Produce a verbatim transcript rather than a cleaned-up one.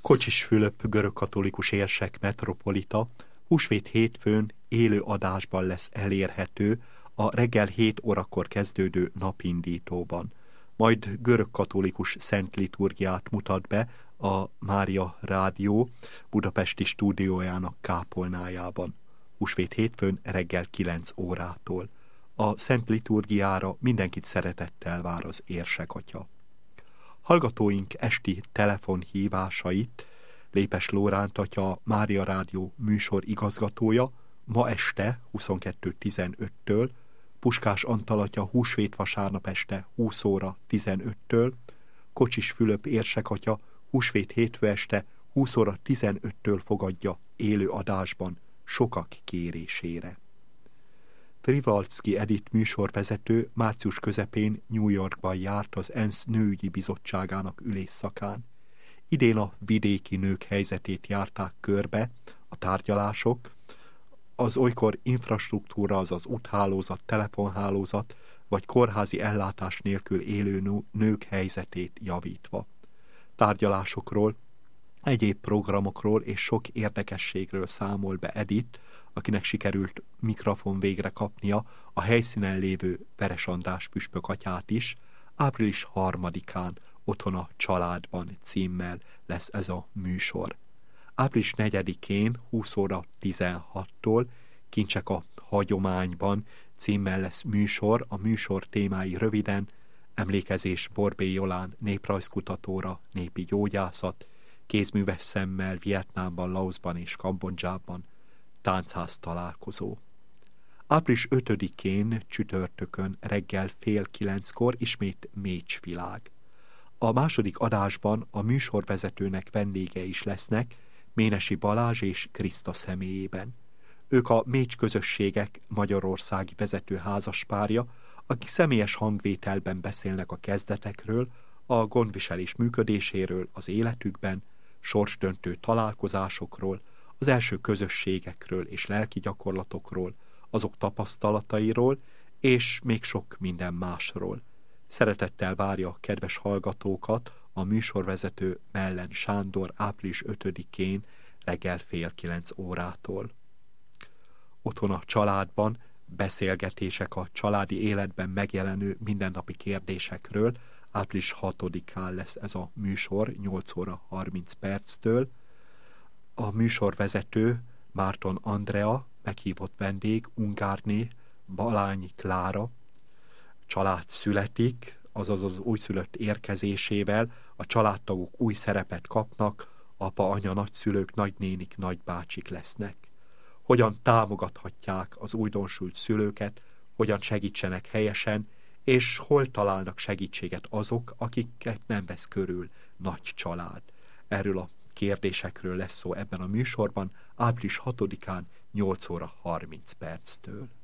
Kocsis Fülöp görögkatolikus érsek metropolita húsvét hétfőn élő adásban lesz elérhető a reggel hét órakor kezdődő napindítóban. Majd görögkatolikus szent liturgiát mutat be a Mária Rádió budapesti stúdiójának kápolnájában. Húsvét hétfőn reggel kilenc órától. A szent liturgiára mindenkit szeretettel vár az érsekatya. Hallgatóink esti telefonhívásait Lépes Lóránt atya, Mária Rádió műsor igazgatója ma este huszonkettő tizenöttől, Puskás Antal atya húsvét vasárnap este húsz óra tizenöttől, Kocsis Fülöp érsekatya húsvét hétfő este húsz óra tizenöttől fogadja élő adásban sokak kérésére. Frivalczki Edith műsorvezető március közepén New Yorkban járt az ENSZ nőügyi bizottságának ülésszakán. Idén a vidéki nők helyzetét járták körbe a tárgyalások, az olykor infrastruktúra, azaz úthálózat, telefonhálózat vagy kórházi ellátás nélkül élő nők helyzetét javítva. Tárgyalásokról, egyéb programokról és sok érdekességről számol be Edith, akinek sikerült mikrofon végre kapnia a helyszínen lévő Veres András püspök atyát is. Április harmadikán Otthon a családban címmel lesz ez a műsor. Április negyedikén húsz óra tizenhattól Kincsek a hagyományban címmel lesz műsor. A műsor témái röviden: emlékezés Borbély Jolán néprajzkutatóra, népi gyógyászat, kézműves szemmel Vietnámban, Laoszban és Kambodzsában, táncház találkozó. Április ötödikén csütörtökön reggel fél kilenckor ismét Mécsvilág. A második adásban a műsorvezetőnek vendége is lesznek, Ménesi Balázs és Kriszta személyében. Ők a Mécs közösségek magyarországi vezető házaspárja, akik személyes hangvételben beszélnek a kezdetekről, a gondviselés működéséről az életükben, sorsdöntő találkozásokról, az első közösségekről és lelki gyakorlatokról, azok tapasztalatairól, és még sok minden másról. Szeretettel várja a kedves hallgatókat a műsorvezető Mellen Sándor április ötödikén reggel fél kilenc órától. Otthon a családban beszélgetések a családi életben megjelenő mindennapi kérdésekről. Április hatodikán lesz ez a műsor nyolc óra harminc perctől. A műsorvezető Márton Andrea, meghívott vendég Ungárné Balányi Klára. Család születik, azaz az újszülött érkezésével a családtagok új szerepet kapnak, apa, anya, nagyszülők, nagynénik, nagybácsik lesznek. Hogyan támogathatják az újdonsült szülőket, hogyan segítsenek helyesen, és hol találnak segítséget azok, akiket nem vesz körül nagy család. Erről a kérdésekről lesz szó ebben a műsorban, április hatodikán nyolc óra harminc perctől.